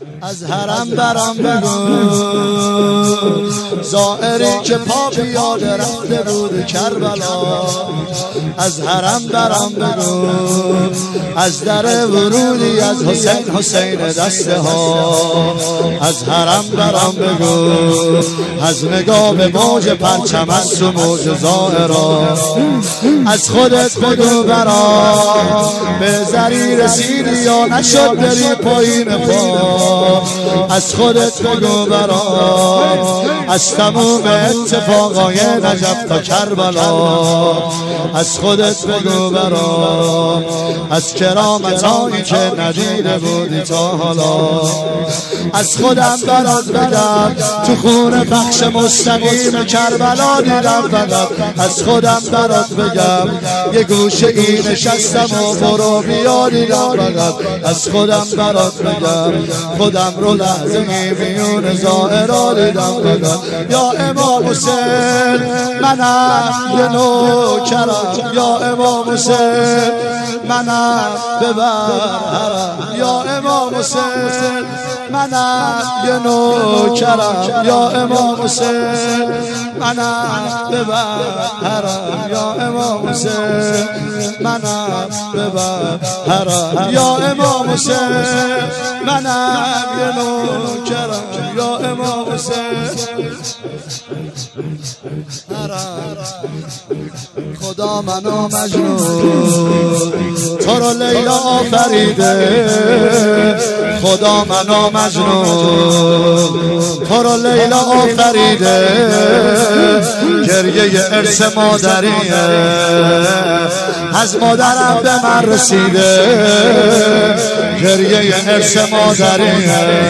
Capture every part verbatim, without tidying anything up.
از حرم برام بگو زائری که پا پیاده رفته بود کربلا. از حرم برام بگو از در ورودی از حسین حسین دسته ها. از حرم برام بگو از نگاه به موج پرچم است و موج زائرا. از خودت بگو برام به زری رسیدی یا نشد بری پایین پا. از خودت بگو برام از تموم اتفاقای نجف تا کربلا. از خودت بگو برام از کرامتایی که ندیده بودی تا حالا. از خودم برات بگم تو خون بخش مستقیم کربلا دیدم فقط. از خودم برات بگم یه گوشه ای نشستم و برو بیا دیدم فقط. از خودم برات بگم خودم رو لحظه میون زائرا دیدم فقط. یا امام حسین منم یه نوکرم. یا امام حسین منم ببر حرم. یا امام حسین منم یه نوکرم. یا امام حسین منم ببر حرم. یا امام حسین منم ببر حرم. یا امام حسین منم یه نوکرم. یا امام حسین خدا منو مجنون تو رو لیلا آفریده. خدا منو مجنون تو رو لیلا آفریده. گریه ارث مادریه از مادرم به من رسیده. گریه ارث مادریه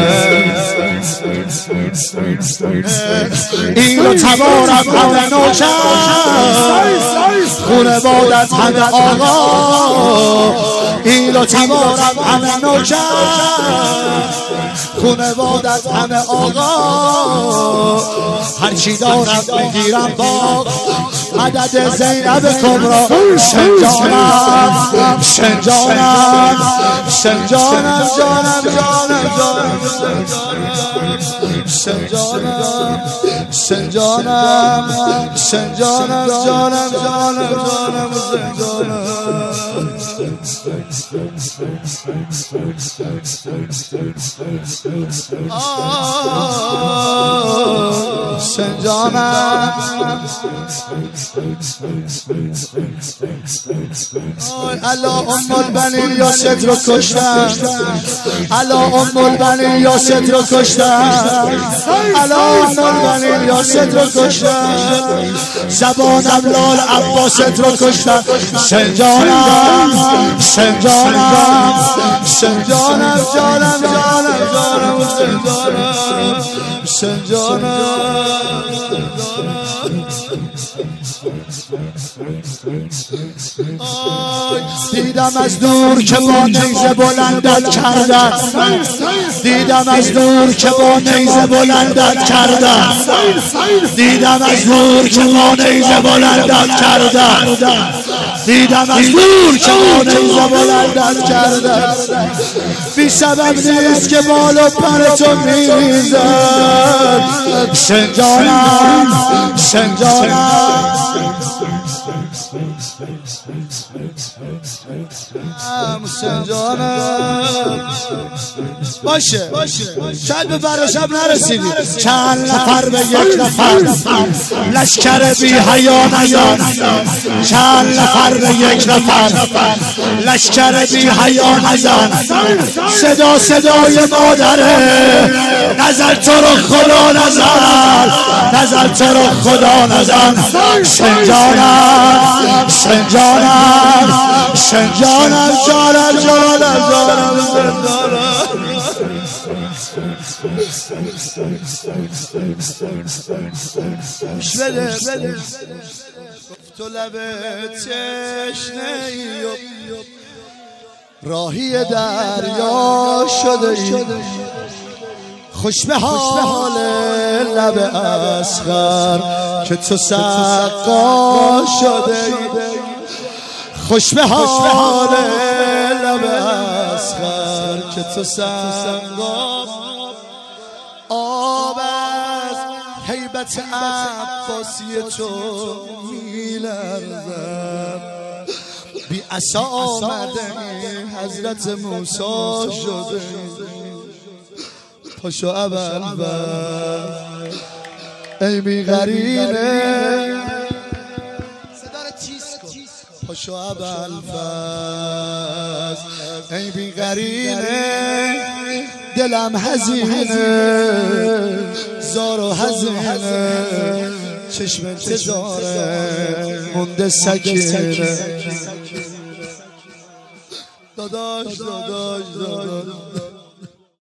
اینو تبارم همه نوکر خونه بادت همه آقا. اینو تبارم همه نوکر خونه بادت همه آقا. هرچی دارم بگیرم باق عدد زینب کبرا. شنجانم شنجانم شنجانم جانم جانم جانم شنجانم شنجانم شنجانم جانم جانم جانم شنجانم. شنجانم الا ام البنین یاسد رو کشتن. الا ام البنین یاسد رو کشتن. الا ام البنین یاسد رو کشتن. زبانم لال عباست رو کشتن. شنجانم شنجانم شنجانم جانم جانم جانم شنجانم شنجانم. دیدم از دور که با نیزه بلندت کردن. دیدم از دور که با نیزه بلندت کردن. دیدم از دور که با نیزه بلندت کردن. دیدم از دور که با نیزه بلندت کردن. بی سبب نیست که بال و پر تو میریزد. شنجانم شنجانم شنجانم. باشه شاید به براشم نرسیدی. چند نفر به یک نفر لشکر بی حیا نزن. چند نفر به یک نفر لشکر بی حیا نزن. صدا صدای مادره نظر تو رو خدا نزن. نظر تو رو خدا نزن. شنجانم شنجانم شنجانم جانم جانم جانم شنجانم. بده بده تو لبت تشنه‌ای راهی دریا شده ای. خوش به حال لب اصغر که تو سقا شده ای. خوش به حال لب اصغر که که تو سنگاب آب از هیبت عباسی تو میلرزد بی عصا آمده حضرت موسی شده پاشو ابوالفضل ای بی قرینه پاشو ابوالفضل ای بی قرینه دلم حزینه زار و حزینه چشم انتظاره مونده سکینه داداش داداش داداش